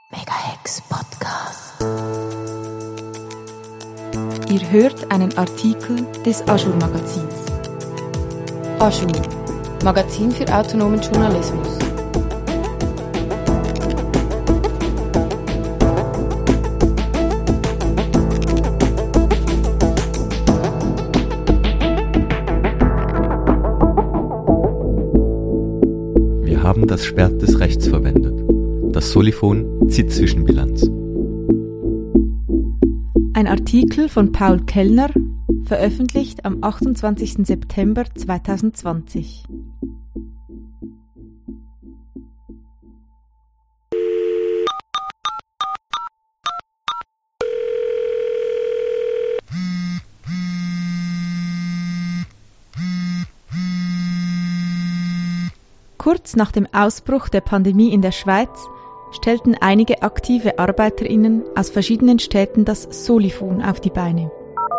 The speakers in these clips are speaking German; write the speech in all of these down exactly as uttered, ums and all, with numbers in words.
Megahex Podcast. Ihr hört einen Artikel des Azur Magazins. Azur, Magazin für autonomen Journalismus. Wir haben das Schwert des Rechts verwendet. Das Solophon zieht Zwischenbilanz. Ein Artikel von Paul Kellner, veröffentlicht am achtundzwanzigsten September zweitausendzwanzig. Kurz nach dem Ausbruch der Pandemie in der Schweiz stellten einige aktive ArbeiterInnen aus verschiedenen Städten das Solophon auf die Beine.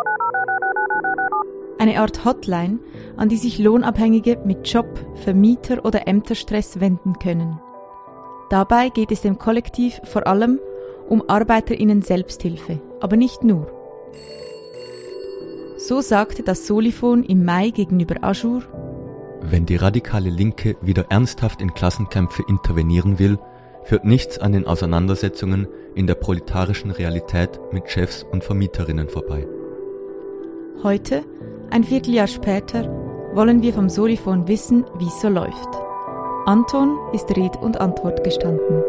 Eine Art Hotline, an die sich Lohnabhängige mit Job-, Vermieter- oder Ämterstress wenden können. Dabei geht es dem Kollektiv vor allem um ArbeiterInnen Selbsthilfe, aber nicht nur. So sagte das Solophon im Mai gegenüber Azur: Wenn die radikale Linke wieder ernsthaft in Klassenkämpfe intervenieren will, führt nichts an den Auseinandersetzungen in der proletarischen Realität mit Chefs und Vermieterinnen vorbei. Heute, ein Vierteljahr später, wollen wir vom Solophon wissen, wie es so läuft. Anton ist Rede und Antwort gestanden.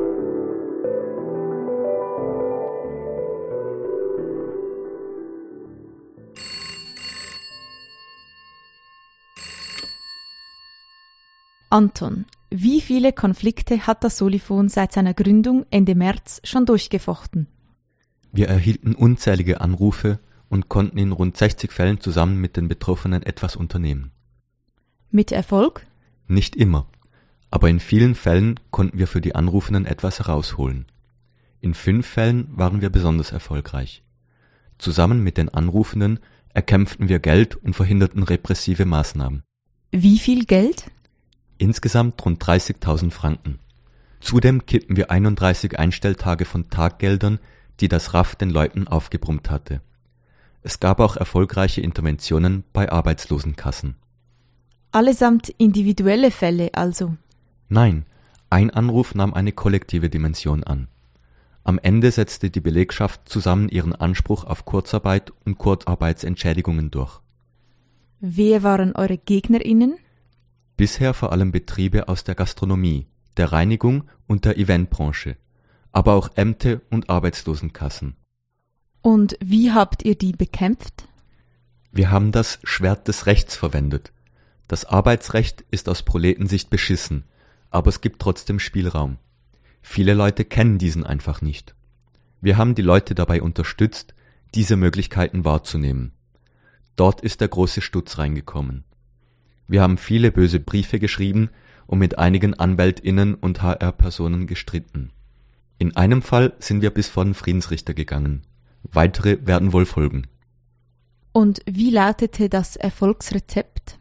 Anton, wie viele Konflikte hat das Solophon seit seiner Gründung Ende März schon durchgefochten? Wir erhielten unzählige Anrufe und konnten in rund sechzig Fällen zusammen mit den Betroffenen etwas unternehmen. Mit Erfolg? Nicht immer, aber in vielen Fällen konnten wir für die Anrufenden etwas herausholen. In fünf Fällen waren wir besonders erfolgreich. Zusammen mit den Anrufenden erkämpften wir Geld und verhinderten repressive Maßnahmen. Wie viel Geld? Insgesamt rund dreißigtausend Franken. Zudem kippten wir einunddreißig Einstelltage von Taggeldern, die das R A F den Leuten aufgebrummt hatte. Es gab auch erfolgreiche Interventionen bei Arbeitslosenkassen. Allesamt individuelle Fälle also? Nein, ein Anruf nahm eine kollektive Dimension an. Am Ende setzte die Belegschaft zusammen ihren Anspruch auf Kurzarbeit und Kurzarbeitsentschädigungen durch. Wer waren eure GegnerInnen? Bisher vor allem Betriebe aus der Gastronomie, der Reinigung und der Eventbranche, aber auch Ämter und Arbeitslosenkassen. Und wie habt ihr die bekämpft? Wir haben das Schwert des Rechts verwendet. Das Arbeitsrecht ist aus Proletensicht beschissen, aber es gibt trotzdem Spielraum. Viele Leute kennen diesen einfach nicht. Wir haben die Leute dabei unterstützt, diese Möglichkeiten wahrzunehmen. Dort ist der große Stutz reingekommen. Wir haben viele böse Briefe geschrieben und mit einigen AnwältInnen und H R-Personen gestritten. In einem Fall sind wir bis vor den Friedensrichter gegangen. Weitere werden wohl folgen. Und wie lautete das Erfolgsrezept?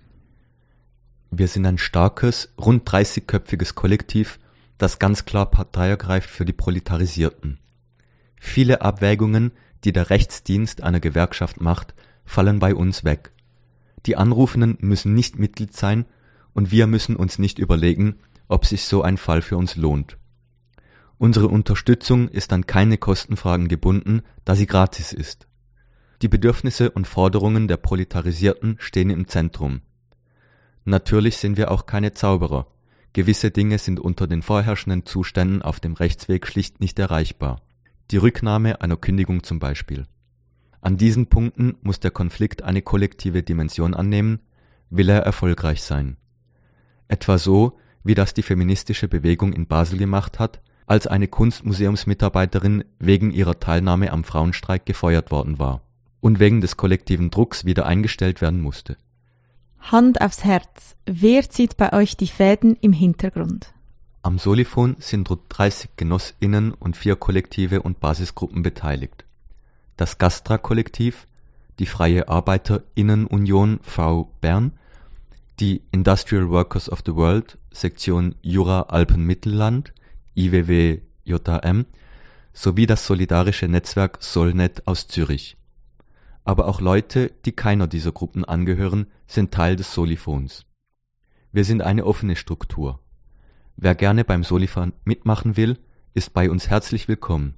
Wir sind ein starkes, rund dreißigköpfiges Kollektiv, das ganz klar Partei ergreift für die Proletarisierten. Viele Abwägungen, die der Rechtsdienst einer Gewerkschaft macht, fallen bei uns weg. Die Anrufenden müssen nicht Mitglied sein und wir müssen uns nicht überlegen, ob sich so ein Fall für uns lohnt. Unsere Unterstützung ist an keine Kostenfragen gebunden, da sie gratis ist. Die Bedürfnisse und Forderungen der Proletarisierten stehen im Zentrum. Natürlich sind wir auch keine Zauberer. Gewisse Dinge sind unter den vorherrschenden Zuständen auf dem Rechtsweg schlicht nicht erreichbar. Die Rücknahme einer Kündigung zum Beispiel. An diesen Punkten muss der Konflikt eine kollektive Dimension annehmen, will er erfolgreich sein. Etwa so, wie das die feministische Bewegung in Basel gemacht hat, als eine Kunstmuseumsmitarbeiterin wegen ihrer Teilnahme am Frauenstreik gefeuert worden war und wegen des kollektiven Drucks wieder eingestellt werden musste. Hand aufs Herz, wer zieht bei euch die Fäden im Hintergrund? Am Solophon sind rund dreißig GenossInnen und vier Kollektive und Basisgruppen beteiligt. Das Gastra-Kollektiv, die Freie ArbeiterInnen-Union V Bern, die Industrial Workers of the World, Sektion Jura-Alpen-Mittelland, I W W J A M, sowie das solidarische Netzwerk Solnet aus Zürich. Aber auch Leute, die keiner dieser Gruppen angehören, sind Teil des Solifons. Wir sind eine offene Struktur. Wer gerne beim Solifon mitmachen will, ist bei uns herzlich willkommen.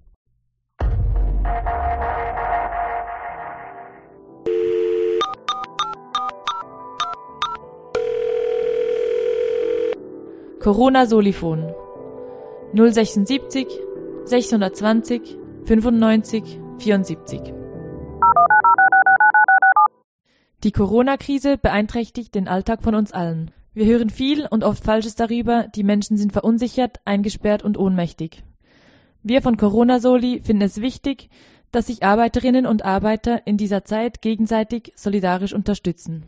Corona-Solifon null sechsundsiebzig sechshundertzwanzig fünfundneunzig vierundsiebzig. Die Corona-Krise beeinträchtigt den Alltag von uns allen. Wir hören viel und oft Falsches darüber, die Menschen sind verunsichert, eingesperrt und ohnmächtig. Wir von Corona-Soli finden es wichtig, dass sich Arbeiterinnen und Arbeiter in dieser Zeit gegenseitig solidarisch unterstützen.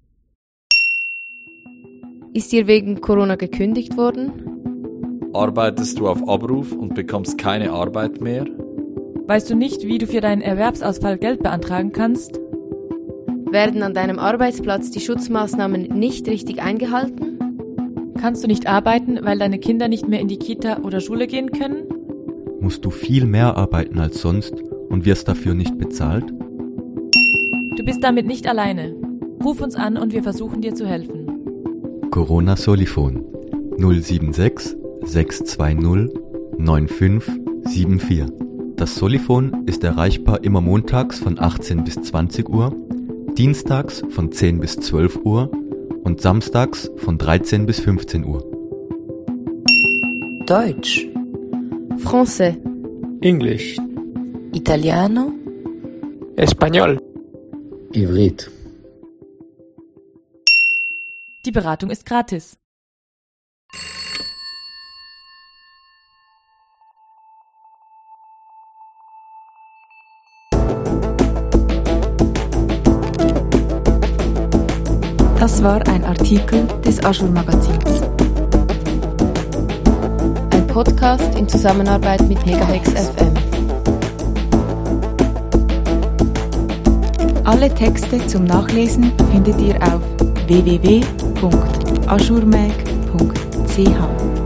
Ist dir wegen Corona gekündigt worden? Arbeitest du auf Abruf und bekommst keine Arbeit mehr? Weißt du nicht, wie du für deinen Erwerbsausfall Geld beantragen kannst? Werden an deinem Arbeitsplatz die Schutzmaßnahmen nicht richtig eingehalten? Kannst du nicht arbeiten, weil deine Kinder nicht mehr in die Kita oder Schule gehen können? Musst du viel mehr arbeiten als sonst und wirst dafür nicht bezahlt? Du bist damit nicht alleine. Ruf uns an und wir versuchen dir zu helfen. Corona Solifon null sieben sechs sechs zwei null neun fünf sieben vier. Das Solifon ist erreichbar immer montags von achtzehn bis zwanzig Uhr, dienstags von zehn bis zwölf Uhr und samstags von dreizehn bis fünfzehn Uhr. Deutsch, Français, English, Italiano, Español, Ivrit. Die Beratung ist gratis. Das war ein Artikel des Ajour Magazins. ein Podcast in Zusammenarbeit mit Megahex F M. Alle Texte zum Nachlesen findet ihr auf w w w punkt ajourmag punkt c h.